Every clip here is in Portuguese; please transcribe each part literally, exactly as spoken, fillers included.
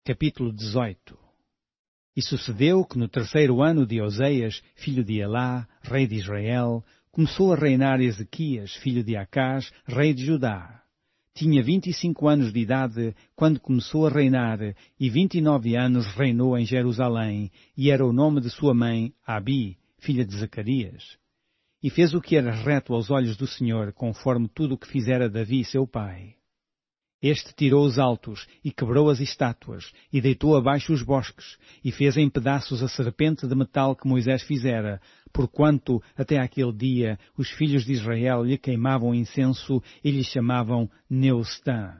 Capítulo dezoito. E sucedeu que no terceiro ano de Oseias, filho de Elá, rei de Israel, começou a reinar Ezequias, filho de Acás, rei de Judá. Tinha vinte e cinco anos de idade quando começou a reinar, e vinte e nove anos reinou em Jerusalém, e era o nome de sua mãe, Abi, filha de Zacarias. E fez o que era reto aos olhos do Senhor, conforme tudo o que fizera Davi, seu pai. Este tirou os altos, e quebrou as estátuas, e deitou abaixo os bosques, e fez em pedaços a serpente de metal que Moisés fizera, porquanto, até aquele dia, os filhos de Israel lhe queimavam incenso e lhe chamavam Neustã.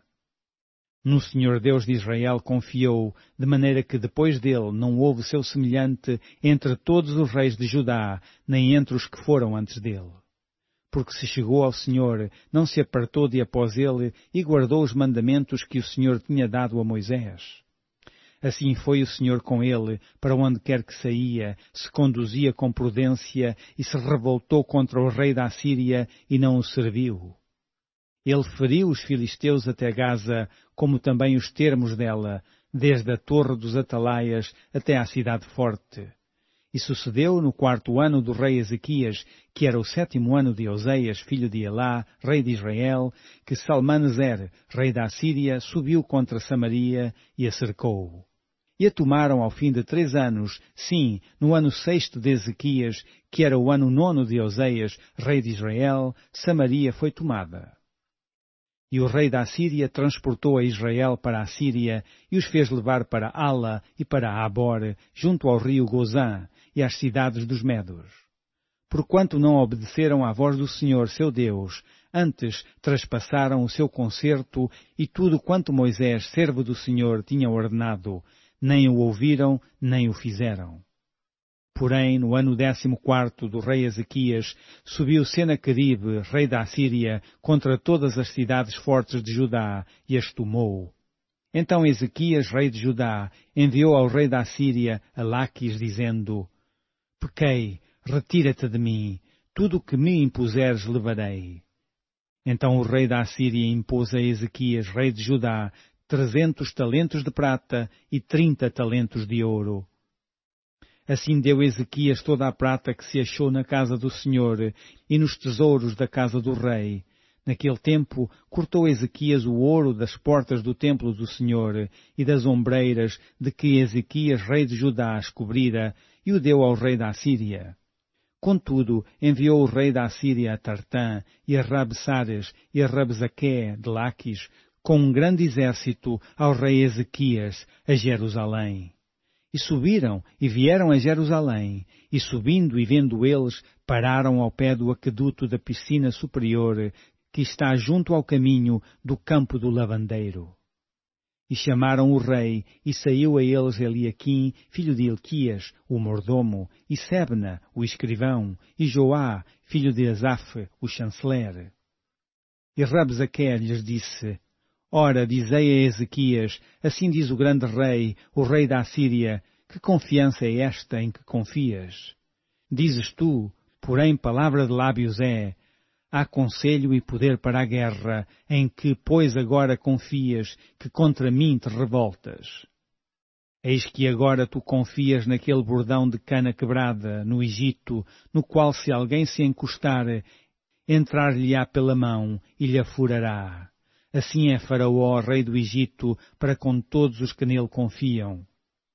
No Senhor Deus de Israel confiou, de maneira que depois dele não houve seu semelhante entre todos os reis de Judá, nem entre os que foram antes dele. Porque se chegou ao Senhor, não se apartou de após ele e guardou os mandamentos que o Senhor tinha dado a Moisés. Assim foi o Senhor com ele, para onde quer que saía, se conduzia com prudência e se revoltou contra o rei da Assíria e não o serviu. Ele feriu os filisteus até Gaza, como também os termos dela, desde a torre dos atalaias até à cidade forte. E sucedeu no quarto ano do rei Ezequias, que era o sétimo ano de Oseias, filho de Elá, rei de Israel, que Salmaneser, rei da Assíria, subiu contra Samaria e a cercou. E a tomaram ao fim de três anos, sim, no ano sexto de Ezequias, que era o ano nono de Oseias, rei de Israel, Samaria foi tomada. E o rei da Assíria transportou a Israel para a Síria e os fez levar para Ala e para Abor, junto ao rio Gozã, e às cidades dos Medos. Porquanto não obedeceram à voz do Senhor, seu Deus, antes traspassaram o seu concerto e tudo quanto Moisés, servo do Senhor, tinha ordenado, nem o ouviram, nem o fizeram. Porém, no ano décimo quarto do rei Ezequias, subiu Senaqueribe, rei da Assíria, contra todas as cidades fortes de Judá, e as tomou. Então Ezequias, rei de Judá, enviou ao rei da Assíria a Laquis, dizendo: Pequei, retira-te de mim, tudo o que me impuseres levarei. Então o rei da Assíria impôs a Ezequias, rei de Judá, trezentos talentos de prata e trinta talentos de ouro. Assim deu Ezequias toda a prata que se achou na casa do Senhor e nos tesouros da casa do rei. Naquele tempo, cortou Ezequias o ouro das portas do templo do Senhor e das ombreiras de que Ezequias, rei de Judá, as cobrira, e o deu ao rei da Assíria. Contudo, enviou o rei da Assíria a Tartã e a Rabsares e a Rabsaqué de Laquis, com um grande exército, ao rei Ezequias, a Jerusalém. E subiram e vieram a Jerusalém, e subindo e vendo eles, pararam ao pé do aqueduto da piscina superior, que está junto ao caminho do campo do lavandeiro. E chamaram o rei, e saiu a eles Eliaquim, filho de Ilquias, o mordomo, e Sebna, o escrivão, e Joá, filho de Asaf, o chanceler. E Rabsaqué lhes disse: Ora, dizei a Ezequias, assim diz o grande rei, o rei da Assíria, que confiança é esta em que confias? Dizes tu, porém palavra de lábios é: há conselho e poder para a guerra, em que, pois agora confias, que contra mim te revoltas. Eis que agora tu confias naquele bordão de cana quebrada, no Egito, no qual se alguém se encostar, entrar-lhe-á pela mão e lhe furará. Assim é Faraó, rei do Egito, para com todos os que nele confiam.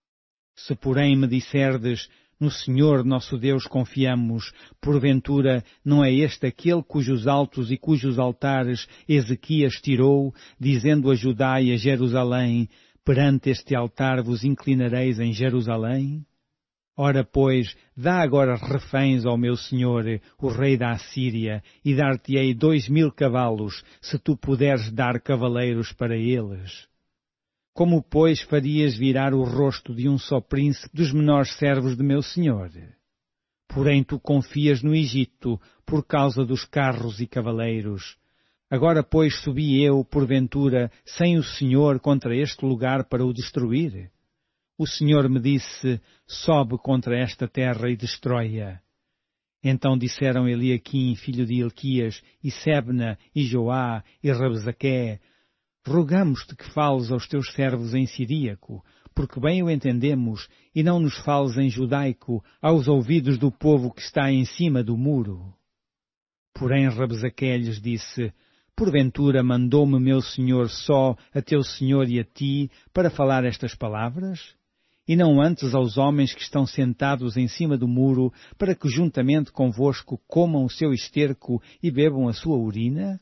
Se porém me disserdes, no Senhor nosso Deus confiamos, porventura não é este aquele cujos altos e cujos altares Ezequias tirou, dizendo a Judá e a Jerusalém, perante este altar vos inclinareis em Jerusalém? Ora, pois, dá agora reféns ao meu senhor, o rei da Assíria, e dar-te-ei dois mil cavalos, se tu puderes dar cavaleiros para eles. Como, pois, farias virar o rosto de um só príncipe dos menores servos de meu senhor? Porém tu confias no Egito, por causa dos carros e cavaleiros. Agora, pois, subi eu, porventura, sem o Senhor contra este lugar para o destruir? O Senhor me disse, sobe contra esta terra e destrói-a. Então disseram Eliaquim, filho de Ilquias, e Sebna, e Joá, e Rabsaqué, rogamos-te que fales aos teus servos em siríaco, porque bem o entendemos, e não nos fales em judaico aos ouvidos do povo que está em cima do muro. Porém Rabsaqué lhes disse, porventura mandou-me meu senhor só a teu senhor e a ti para falar estas palavras? E não antes aos homens que estão sentados em cima do muro, para que juntamente convosco comam o seu esterco e bebam a sua urina?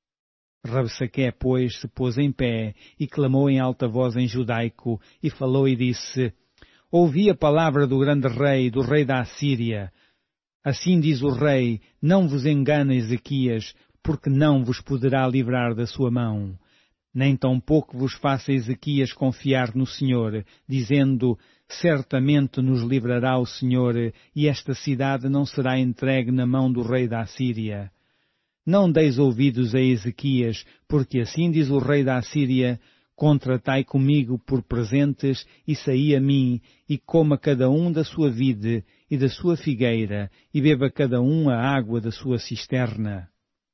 Rabsaqué, pois, se pôs em pé e clamou em alta voz em judaico e falou e disse, ouvi a palavra do grande rei, do rei da Assíria. Assim diz o rei, não vos engane Ezequias, porque não vos poderá livrar da sua mão. Nem tampouco vos faça Ezequias confiar no Senhor, dizendo, certamente nos livrará o Senhor, e esta cidade não será entregue na mão do rei da Assíria. Não deis ouvidos a Ezequias, porque assim diz o rei da Assíria, contratai comigo por presentes, e saí a mim, e coma cada um da sua vide e da sua figueira, e beba cada um a água da sua cisterna.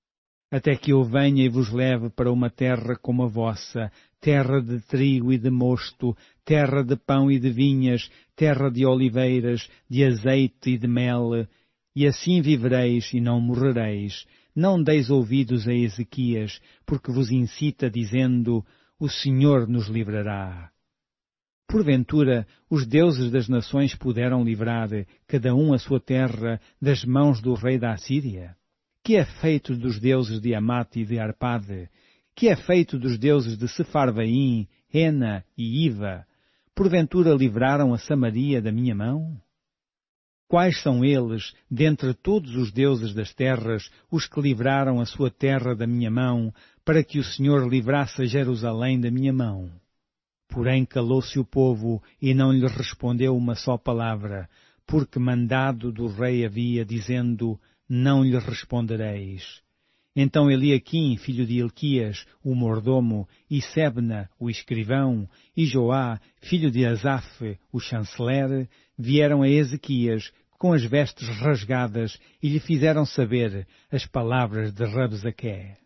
Até que eu venha e vos leve para uma terra como a vossa, terra de trigo e de mosto, terra de pão e de vinhas, terra de oliveiras, de azeite e de mel, e assim vivereis e não morrereis. Não deis ouvidos a Ezequias, porque vos incita dizendo, o Senhor nos livrará. Porventura, os deuses das nações puderam livrar, cada um a sua terra, das mãos do rei da Assíria? Que é feito dos deuses de Amate e de Arpade? Que é feito dos deuses de Sefarvaim, Hena e Iva? Porventura livraram a Samaria da minha mão? Quais são eles, dentre todos os deuses das terras, os que livraram a sua terra da minha mão, para que o Senhor livrasse a Jerusalém da minha mão? Porém calou-se o povo e não lhe respondeu uma só palavra, porque mandado do rei havia, dizendo, não lhe respondereis. Então Eliaquim, filho de Hilquias, o mordomo, e Sebna, o escrivão, e Joá, filho de Asaf, o chanceler, vieram a Ezequias com as vestes rasgadas e lhe fizeram saber as palavras de Rabsaqué.